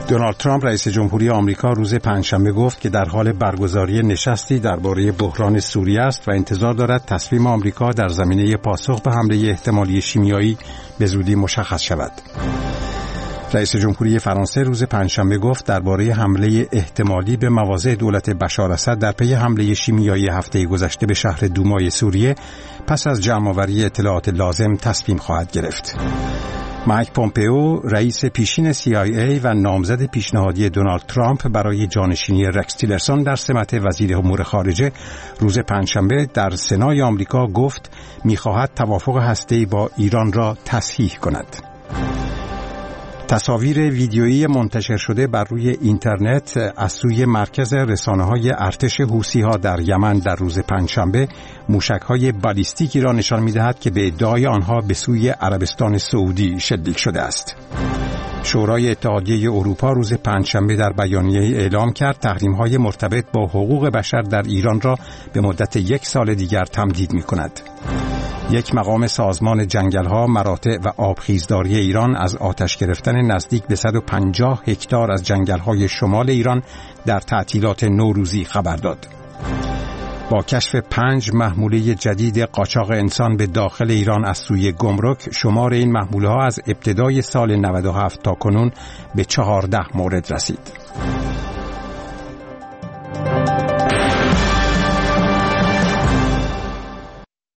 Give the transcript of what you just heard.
دونالد ترامپ رئیس جمهوری آمریکا روز پنجشنبه گفت که در حال برگزاری نشستی درباره بحران سوریه است و انتظار دارد تصمیم آمریکا در زمینه پاسخ به حمله احتمالی شیمیایی به زودی مشخص شود. رئیس جمهوری فرانسه روز پنجشنبه گفت درباره حمله احتمالی به مواضع دولت بشار اسد در پی حمله شیمیایی هفته گذشته به شهر دومای سوریه پس از جمع‌آوری اطلاعات لازم تصمیم خواهد گرفت. مایک پومپئو رئیس پیشین CIA و نامزد پیشنهادی دونالد ترامپ برای جانشینی رکس تیلرسون در سمت وزیر امور خارجه روز پنجشنبه در سنای آمریکا گفت می‌خواهد توافق هسته‌ای با ایران را تصحیح کند. تصاویر ویدیویی منتشر شده بر روی اینترنت از سوی مرکز رسانه‌های ارتش حوثی‌ها در یمن در روز پنجشنبه موشک‌های بالیستیکی را نشان می‌دهد که به ادعای آنها به سوی عربستان سعودی شلیک شده است. شورای اتحادیه اروپا روز پنجشنبه در بیانیه‌ای اعلام کرد تحریم‌های مرتبط با حقوق بشر در ایران را به مدت 1 سال دیگر تمدید می‌کند. یک مقام سازمان جنگل‌ها، مراتع و آبخیزداری ایران از آتش گرفتن نزدیک به 150 هکتار از جنگل‌های شمال ایران در تعطیلات نوروزی خبر داد. با کشف 5 محموله جدید قاچاق انسان به داخل ایران از سوی گمرک، شمار این محموله‌ها از ابتدای سال 97 تا کنون به 14 مورد رسید.